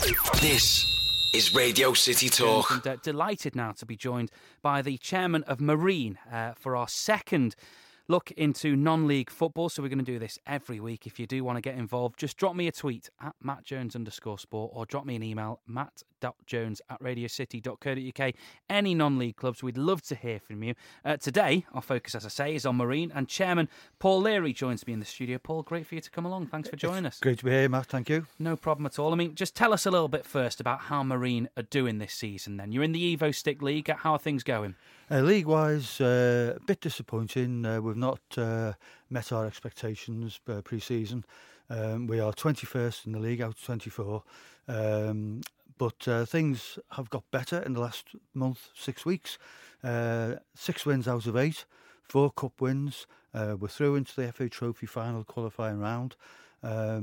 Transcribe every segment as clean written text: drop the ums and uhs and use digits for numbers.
This is Radio City Talk. And delighted now to be joined by the chairman of Marine for our second look into non-league football. So we're going to do this every week. If you do want to get involved, just drop me a tweet at mattjones_sport or drop me an email, matt.jones@radiocity.co.uk. Any non-league clubs, we'd love to hear from you. Today, our focus, as I say, is on Marine, and Chairman Paul Leary joins me in the studio. Paul, great for you to come along. Thanks for joining us. Great to be here, Matt. Thank you. No problem at all. I mean, just tell us a little bit first about how Marine are doing this season then. You're in the Evo Stick League. How are things going? League-wise, a bit disappointing. We've not met our expectations pre-season. We are 21st in the league out of 24. But things have got better in the last month, 6 weeks. 6 wins out of 8, 4 cup wins. We're through into the FA Trophy final qualifying round. As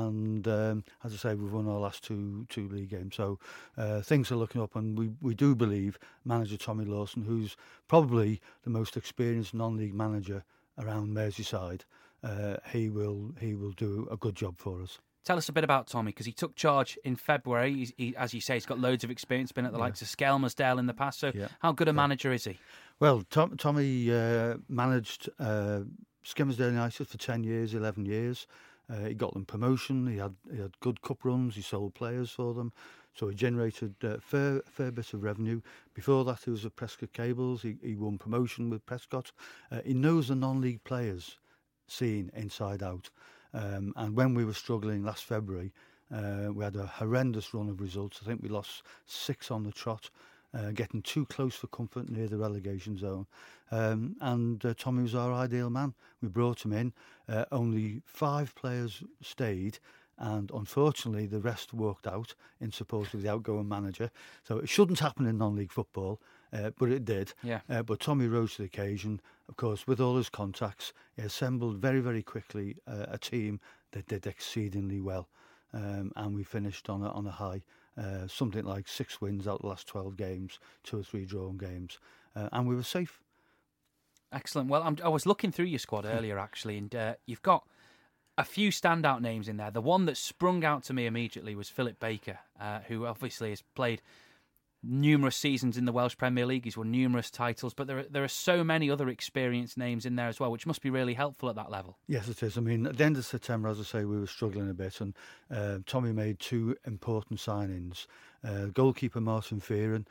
I say, we've won our last two league games, so things are looking up, and we do believe manager Tommy Lawson, who's probably the most experienced non-league manager around Merseyside, he will do a good job for us. Tell us a bit about Tommy, because he took charge in February. He, as you say, he's got loads of experience, been at the likes of Skelmersdale in the past, so how good a manager is he? Well, Tommy managed Skelmersdale United for 10 years, 11 years. He got them promotion. He had good cup runs. He sold players for them, so he generated fair bit of revenue. Before that, he was at Prescott Cables. He won promotion with Prescott. He knows the non-league players scene inside out. And when we were struggling last February, we had a horrendous run of results. I think we lost 6 on the trot. Getting too close for comfort near the relegation zone. Tommy was our ideal man. We brought him in. Only 5 players stayed, and unfortunately the rest walked out in support of the outgoing manager. So it shouldn't happen in non-league football, but it did. But Tommy rose to the occasion. Of course, with all his contacts, he assembled very, very quickly a team that did exceedingly well. And we finished on a high. Something like 6 wins out of the last 12 games, 2 or 3 drawn games, and we were safe. Excellent. Well, I was looking through your squad earlier, actually, and you've got a few standout names in there. The one that sprung out to me immediately was Philip Baker, who obviously has played numerous seasons in the Welsh Premier League. He's won numerous titles, but there are so many other experienced names in there as well, which must be really helpful at that level. Yes, it is. I mean, at the end of September, as I say, we were struggling a bit, and Tommy made 2 important signings. Goalkeeper Martin Fearon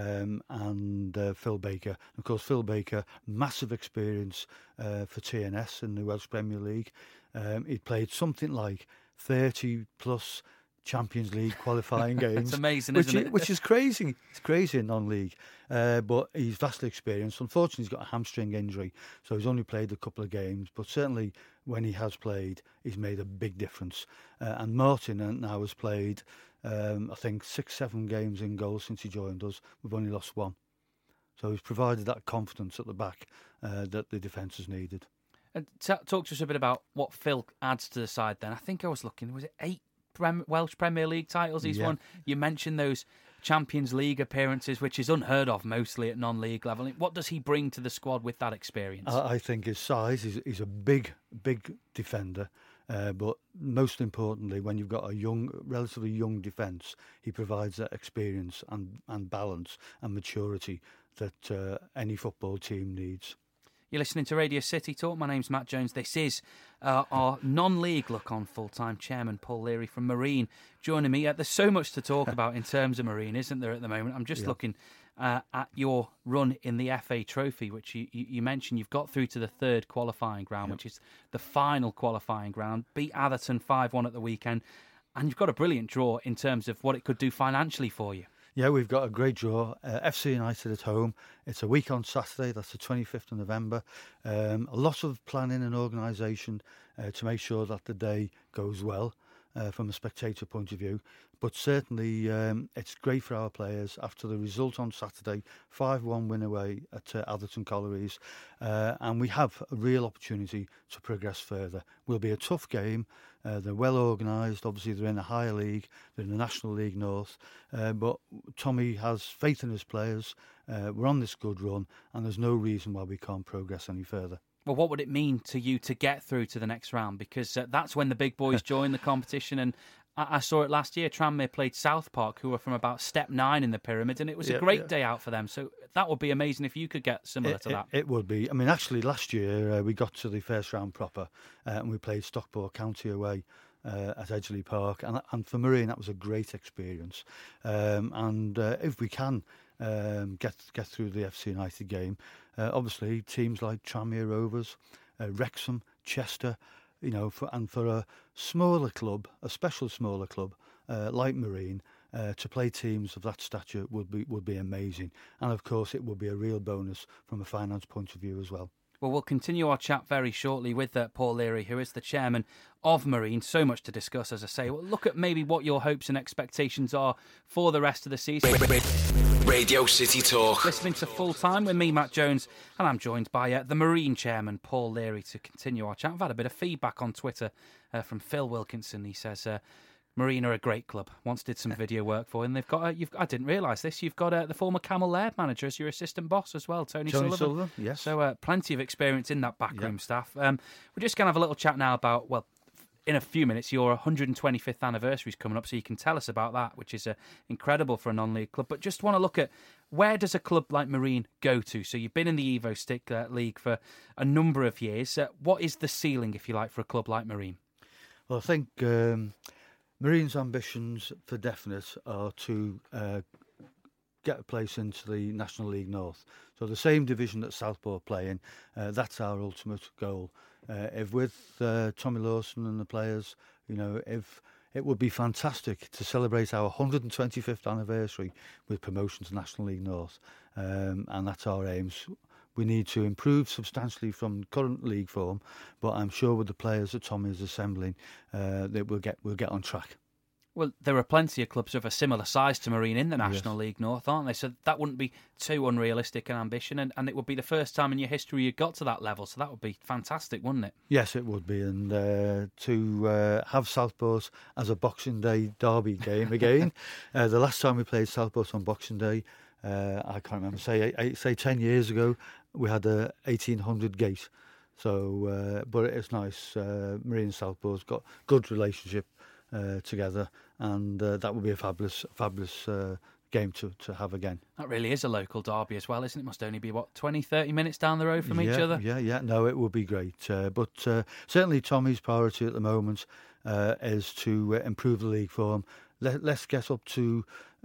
and Phil Baker. Of course, Phil Baker, massive experience for TNS in the Welsh Premier League. He'd played something like 30 plus Champions League qualifying games. It's amazing, isn't it? Which is crazy. It's crazy in non-league. But he's vastly experienced. Unfortunately, he's got a hamstring injury, so he's only played a couple of games. But certainly when he has played, he's made a big difference. And Martin now has played, I think, 6-7 games in goal since he joined us. We've only lost 1. So he's provided that confidence at the back that the defence has needed. And talk to us a bit about what Phil adds to the side then. I think I was looking, was it 8 Welsh Premier League titles he's won? You mentioned those Champions League appearances, which is unheard of mostly at non-league level. What does he bring to the squad with that experience? I think his size, he's a big defender, but most importantly, when you've got a relatively young defence, he provides that experience and balance and maturity that any football team needs. You're listening to Radio City Talk. My name's Matt Jones. This is our non-league look on full-time chairman Paul Leary from Marine joining me. There's so much to talk about in terms of Marine, isn't there, at the moment? I'm just looking at your run in the FA Trophy, which you mentioned you've got through to the 3rd qualifying round, which is the final qualifying round. Beat Atherton 5-1 at the weekend, and you've got a brilliant draw in terms of what it could do financially for you. Yeah, we've got a great draw. FC United at home. It's a week on Saturday. That's the 25th of November. A lot of planning and organisation to make sure that the day goes well from a spectator point of view. But certainly it's great for our players after the result on Saturday, 5-1 win away at Atherton Collieries. And we have a real opportunity to progress further. Will be a tough game. They're well organised. Obviously, they're in a higher league. They're in the National League North. But Tommy has faith in his players. We're on this good run, and there's no reason why we can't progress any further. Well, what would it mean to you to get through to the next round? Because that's when the big boys join the competition, and I saw it last year. Tranmere played South Park, who were from about step 9 in the pyramid, and it was a great day out for them. So that would be amazing if you could get similar to that. It would be. I mean, actually, last year we got to the first round proper, and we played Stockport County away at Edgeley Park, and for Marine that was a great experience. And if we can get through the FC United game, obviously teams like Tranmere Rovers, Wrexham, Chester, for a smaller club, a special smaller club like Marine, to play teams of that stature would be amazing. And of course, it would be a real bonus from a finance point of view as well. Well, we'll continue our chat very shortly with Paul Leary, who is the chairman of Marine. So much to discuss, as I say. Well, look at maybe what your hopes and expectations are for the rest of the season. Radio City Talk. Listening to Full Time with me, Matt Jones, and I'm joined by the Marine chairman, Paul Leary, to continue our chat. I've had a bit of feedback on Twitter from Phil Wilkinson. He says Marine are a great club. Once did some video work for you, and they've got. I didn't realise this. You've got the former Camel Laird manager as your assistant boss as well, Tony Sullivan. Yes. So plenty of experience in that backroom staff. We're just going to have a little chat now about, well, in a few minutes, your 125th anniversary is coming up, so you can tell us about that, which is incredible for a non-league club. But just want to look at, where does a club like Marine go to? So you've been in the Evo Stick League for a number of years. What is the ceiling, if you like, for a club like Marine? Well, I think Marine's ambitions for definite are to get a place into the National League North. So the same division that Southport play in, that's our ultimate goal. If with Tommy Lawson and the players, if it would be fantastic to celebrate our 125th anniversary with promotion to National League North, and that's our aims. We need to improve substantially from current league form, but I'm sure with the players that Tommy is assembling, that we'll get on track. Well, there are plenty of clubs of a similar size to Marine in the National League North, aren't they? So that wouldn't be too unrealistic an ambition, and it would be the first time in your history you got to that level, so that would be fantastic, wouldn't it? Yes, it would be, and to have Southport as a Boxing Day derby game again. The last time we played Southport on Boxing Day, I can't remember, say 10 years ago, we had a 1800 gate. So, but it's nice. Marine and Southport's got good relationship together, and that would be a fabulous game to have again. That really is a local derby as well, isn't it? Must only be, 20-30 minutes down the road from each other? Yeah. No, it would be great. But certainly Tommy's priority at the moment is to improve the league form. Let's get up to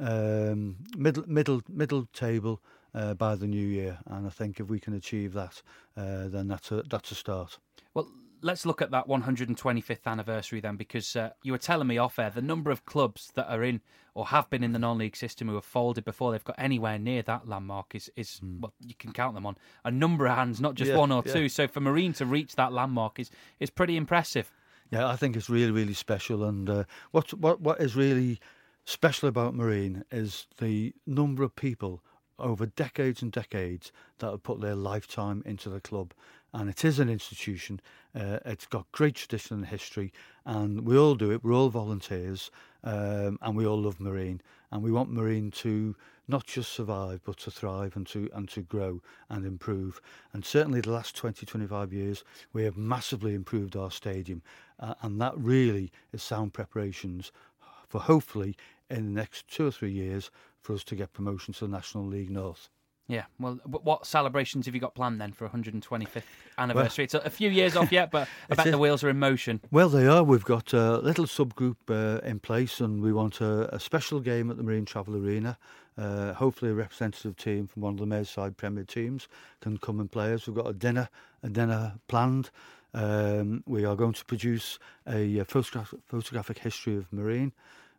middle table by the new year, and I think if we can achieve that, then that's a start. Well, let's look at that 125th anniversary then, because you were telling me off air the number of clubs that are in or have been in the non-league system who have folded before they've got anywhere near that landmark is well, you can count them on a number of hands, not just one or two. So for Marine to reach that landmark is pretty impressive. Yeah, I think it's really, really special. And what is really special about Marine is the number of people over decades and decades that have put their lifetime into the club. And it is an institution. It's got great tradition and history, and we all do it. We're all volunteers, and we all love Marine. And we want Marine to not just survive, but to thrive and to grow and improve. And certainly the last 20-25 years, we have massively improved our stadium, and that really is sound preparations for hopefully in the next 2 or 3 years for us to get promotion to the National League North. Yeah, well, what celebrations have you got planned then for 125th anniversary? It's a few years off yet, but I bet the wheels are in motion. Well, they are. We've got a little subgroup in place, and we want a special game at the Marine Travel Arena. Hopefully a representative team from one of the Merseyside Premier teams can come and play us. We've got a dinner planned. We are going to produce a photographic history of Marine.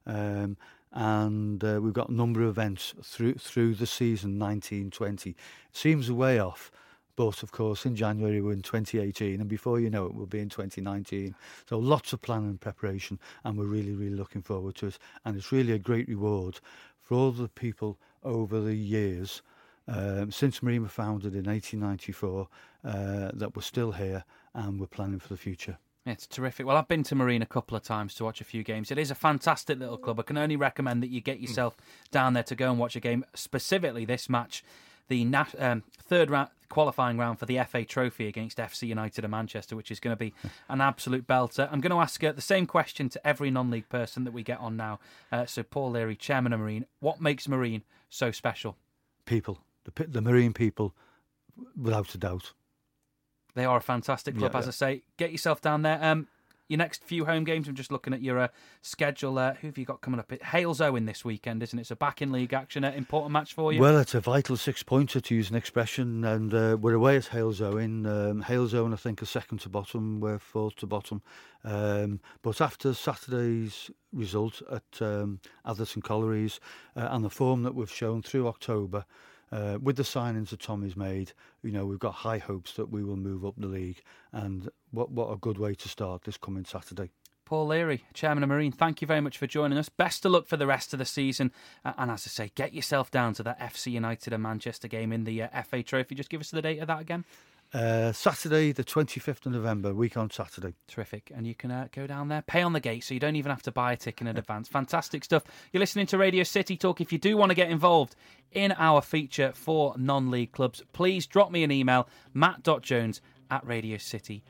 And we've got a number of events through the season 1920. It seems a way off, but of course in January we're in 2018, and before you know it we'll be in 2019. So lots of planning and preparation, and we're really, really looking forward to it. And it's really a great reward for all the people over the years since Marine were founded in 1894 that we're still here and we're planning for the future. It's terrific. Well, I've been to Marine a couple of times to watch a few games. It is a fantastic little club. I can only recommend that you get yourself down there to go and watch a game, specifically this match, the third qualifying round for the FA Trophy against FC United of Manchester, which is going to be an absolute belter. I'm going to ask the same question to every non-league person that we get on now. So Paul Leary, Chairman of Marine, what makes Marine so special? People. The Marine people, without a doubt. They are a fantastic club, as I say. Get yourself down there. Your next few home games, I'm just looking at your schedule. Who have you got coming up? Hales Owen this weekend, isn't it? It's a back-in-league action, an important match for you. Well, it's a vital 6-pointer, to use an expression, and we're away at Hales Owen. Hales Owen, I think, are second to bottom. We're fourth to bottom. But after Saturday's result at Atherton Collieries and the form that we've shown through October, with the signings that Tommy's made, we've got high hopes that we will move up the league, and what a good way to start this coming Saturday. Paul Leary, Chairman of Marine, thank you very much for joining us. Best of luck for the rest of the season, and as I say, get yourself down to that FC United of Manchester game in the FA Trophy. Just give us the date of that again. Saturday, the 25th of November, week on Saturday. Terrific. And you can go down there, pay on the gate, so you don't even have to buy a ticket in advance. Fantastic stuff. You're listening to Radio City Talk. If you do want to get involved in our feature for non-league clubs, please drop me an email,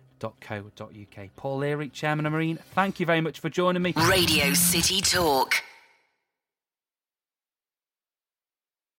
matt.jones@radiocity.co.uk. Paul Leary, Chairman of Marine, thank you very much for joining me. Radio City Talk.